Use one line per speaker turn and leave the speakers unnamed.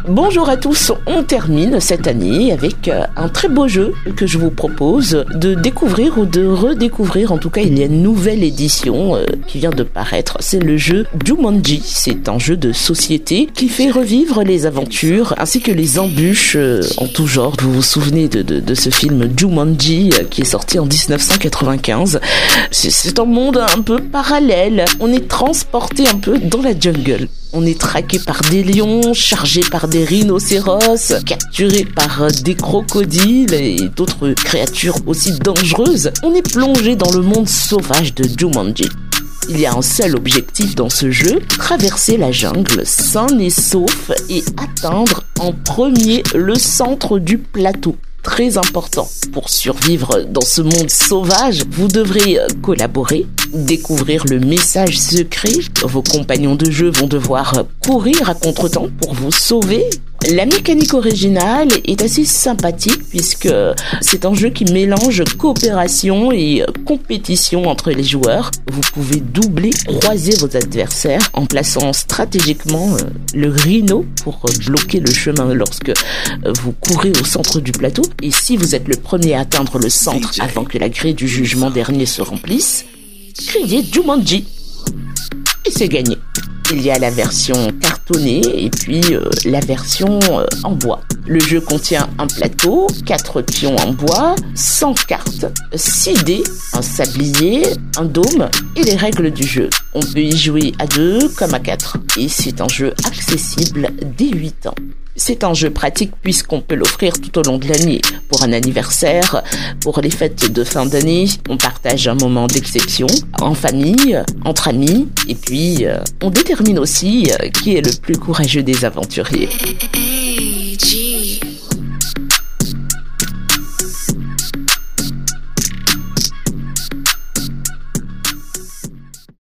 Bonjour à tous, on termine cette année avec un très beau jeu que je vous propose de découvrir ou de redécouvrir. En tout cas, il y a une nouvelle édition qui vient de paraître. C'est le jeu Jumanji. C'est un jeu de société qui fait revivre les aventures ainsi que les embûches en tout genre. Vous vous souvenez de ce film Jumanji qui est sorti en 1995. C'est un monde un peu parallèle. On est transporté un peu dans la jungle. On est traqué par des lions, chargé par des rhinocéros, capturé par des crocodiles et d'autres créatures aussi dangereuses. On est plongé dans le monde sauvage de Jumanji. Il y a un seul objectif dans ce jeu, traverser la jungle sain et sauf et atteindre en premier le centre du plateau. Très important. Pour survivre dans ce monde sauvage, vous devrez collaborer, découvrir le message secret. Vos compagnons de jeu vont devoir courir à contretemps pour vous sauver. La mécanique originale est assez sympathique puisque c'est un jeu qui mélange coopération et compétition entre les joueurs. Vous pouvez doubler, croiser vos adversaires en plaçant stratégiquement le rhino pour bloquer le chemin lorsque vous courez au centre du plateau. Et si vous êtes le premier à atteindre le centre avant que la grille du jugement dernier se remplisse, criez Jumanji et c'est gagné. Il y a la version cartonnée et puis la version en bois. Le jeu contient un plateau, 4 pions en bois, 100 cartes, 6 dés, un sablier, un dôme et les règles du jeu. On peut y jouer à 2 comme à 4 et c'est un jeu accessible dès 8 ans. C'est un jeu pratique puisqu'on peut l'offrir tout au long de l'année. Pour un anniversaire, pour les fêtes de fin d'année, on partage un moment d'exception, en famille, entre amis, et puis on détermine aussi qui est le plus courageux des aventuriers.